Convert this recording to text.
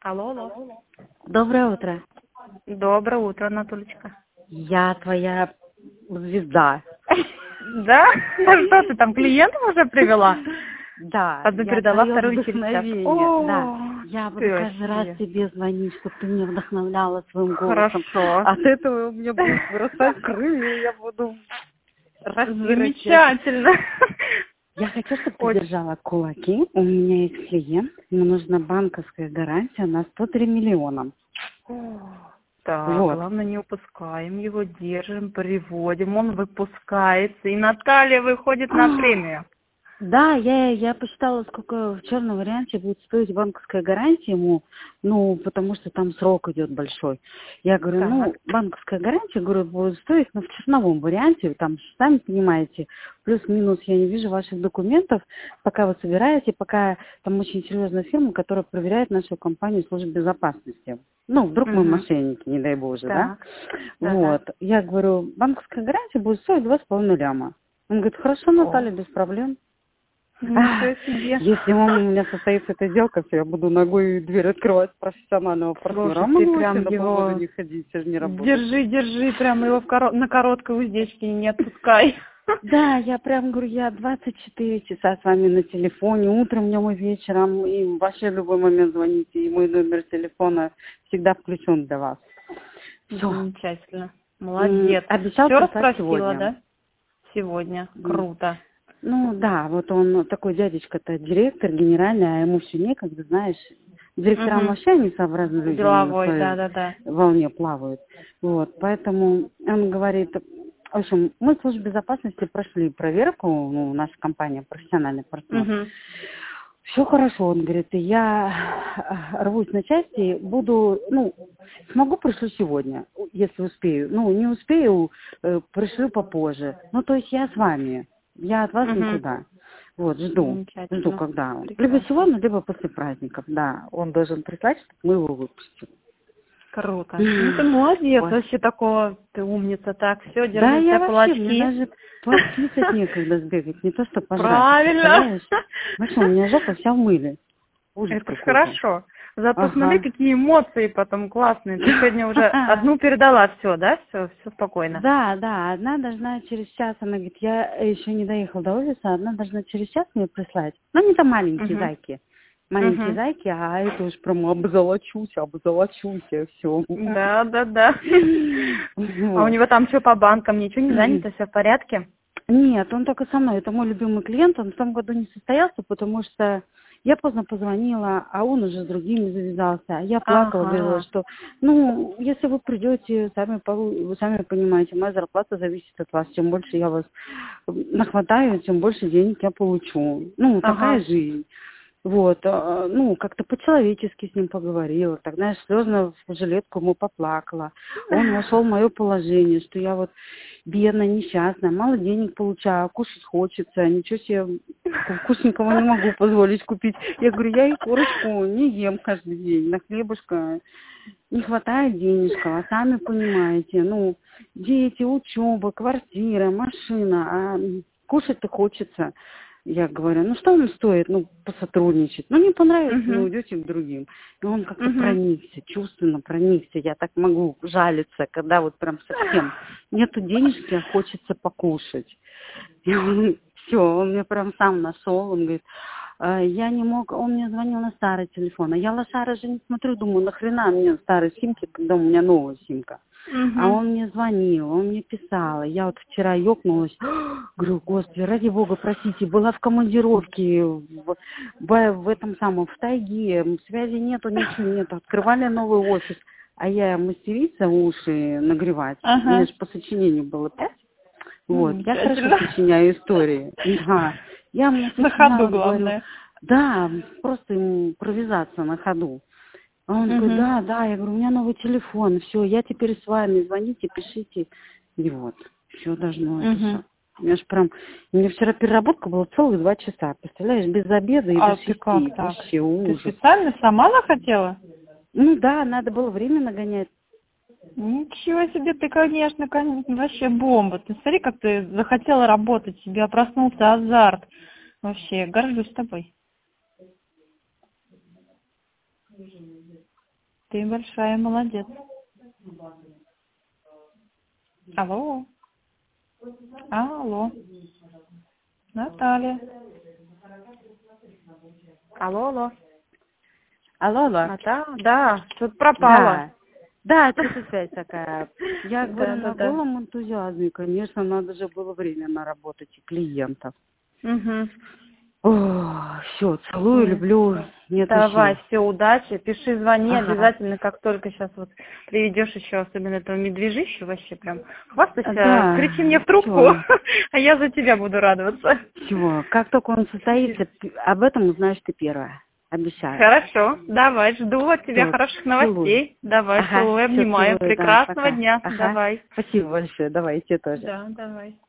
Алло, алло. Доброе утро. Доброе утро, Анатолечка. Я твоя звезда. Да? Ну что, ты там клиентов уже привела? Да, Одну я передала, твое вторую через час. вдохновение. Да, я буду Ты каждый раз вообще. тебе звонить, чтобы ты меня вдохновляла своим голосом. Хорошо. От этого у меня будут вырастать крылья, я буду расти. Замечательно. Я хочу, чтобы ты Очень. держала кулаки. У меня есть клиент, ему нужна банковская гарантия на 103 миллиона. Так, Вот. главное, не упускаем его, держим, приводим, он выпускается, и Наталья выходит на премию. Да, я посчитала, сколько в черном варианте будет стоить банковская гарантия ему, ну, потому что там срок идет большой. Я говорю, Так. банковская гарантия, говорю, будет стоить, в черновом варианте, там, сами понимаете, плюс-минус, я не вижу ваших документов, пока вы собираете, пока там очень серьезная фирма, которая проверяет нашу компанию службы безопасности. Ну, вдруг мы мошенники, не дай боже, да? Так. Вот. Я говорю, банковская гарантия будет стоить 2,5 ляма. Он говорит, хорошо, Наталья, без проблем. Ничего себе. Если у меня состоится эта сделка, все, я буду ногой дверь открывать профессионального партнера. Слушай, А ты могу вообще прям на его... полгода не ходить, я же не работаю. Держи, прям его на короткой уздечке не отпускай. Да, я прям говорю, я 24 часа с вами на телефоне, утром, днем и вечером, и вообще в любой момент звоните, и мой номер телефона всегда включен для вас. Все. Замечательно. Молодец. Обещал Все прислать расспросила, сегодня. да? Сегодня. Круто. Ну да, вот он такой дядечка-то директор генеральный, а ему все некогда, знаешь. Директорам вообще они сообразны люди, они на Деловой, своей да. волне плавают. Вот, поэтому он говорит, в общем, мы в службе безопасности прошли проверку, наша компания, профессиональный партнер. Все хорошо, он говорит, и я рвусь на части, буду, смогу, пришлю сегодня, если успею. Не успею, пришлю попозже. То есть я с вами, я от вас никуда. Вот, жду, когда он. Либо сегодня, либо после праздников, да, он должен прислать, чтобы мы его выпустили. Круто. Ты молодец, вообще такого, ты умница, так, все, держи да, я кулачки. Мне даже пописать некогда сбегать, не то что пожрать. Правильно. Вообще, у меня жопа вся в мыле. Ужас Это ж какой-то. хорошо. Зато смотри, какие эмоции потом классные. Ты сегодня уже одну передала, все, да? Все спокойно. Да, одна должна через час, она говорит, я еще не доехала до офиса, одна должна через час мне прислать. Они там маленькие зайки. Маленькие зайки, а это уж прям обзолочусь, все. Да. А у него там что по банкам, ничего не занято, все в порядке? Нет, он только со мной. Это мой любимый клиент. Он в том году не состоялся, потому что я поздно позвонила, а он уже с другими завязался. Я плакала, говорила, что, если вы придете, вы сами понимаете, моя зарплата зависит от вас. Чем больше я вас нахватаю, тем больше денег я получу. Такая жизнь. Вот, как-то по-человечески с ним поговорила. Тогда я слезно в жилетку ему поплакала. Он вошел в мое положение, что я вот бедная, несчастная, мало денег получаю, кушать хочется, ничего себе вкусненького не могу позволить купить. Я говорю, я и курочку не ем каждый день, на хлебушка не хватает денежка, а сами понимаете, дети, учеба, квартира, машина, а кушать-то хочется. Я говорю, что вам стоит, посотрудничать? Не понравится, уйдете к другим. И он как-то проникся, чувственно проникся. Я так могу жалиться, когда вот прям совсем нету денежки, а хочется покушать. Все, он мне прям сам нашел, он говорит, я не мог, он мне звонил на старый телефон, а я лошара же не смотрю, думаю, нахрена мне старые симки, когда у меня новая симка. А он мне звонил, он мне писал. Я вот вчера ёкнулась, говорю, господи, ради бога, простите, была в командировке, в этом самом, в тайге, связи нету, ничего нету, открывали новый офис. А я мастерица уши нагревать. У меня же по сочинению было 5. Вот, я хорошо сочиняю истории. Да. Я ему на ходу, главное. Говорю, да, просто импровизация на ходу. А он такой, да, я говорю, у меня новый телефон, все, я теперь с вами, звоните, пишите. И вот, все должно это все. У меня же прям, у меня вчера переработка была целых 2 часа, представляешь, без обеда и до 6. Ты как так? Вообще ужас. Ты специально сама захотела? Да, надо было время нагонять. Ничего себе, ты, конечно, вообще бомба. Ты смотри, как ты захотела работать, у тебя проснулся азарт. Вообще, горжусь тобой. Ты большая молодец. Алло. Алло. Наталья. Алло, алло. Алло, алло. Да, тут пропала. Да, это связь такая. Я говорю, на Да. голом энтузиазме, конечно, надо же было время наработать и клиентов. Угу. Все, целую, люблю. Нет Давай, сил. все, удачи. Пиши, звони Ага. обязательно, как только сейчас вот приведешь еще, особенно этого медвежища, вообще прям хвастайся, Да, кричи мне в трубку, всё. а я за тебя буду радоваться. Все, как только он состоится, об этом узнаешь ты первая. Обещаю. Хорошо, давай, жду от тебя Всё, хороших новостей. целую. Давай, Ага, целую, всё, обнимаю. целую, да, Прекрасного пока. дня. Ага. Давай. Спасибо большое, давай, тебе тоже. Да, давай.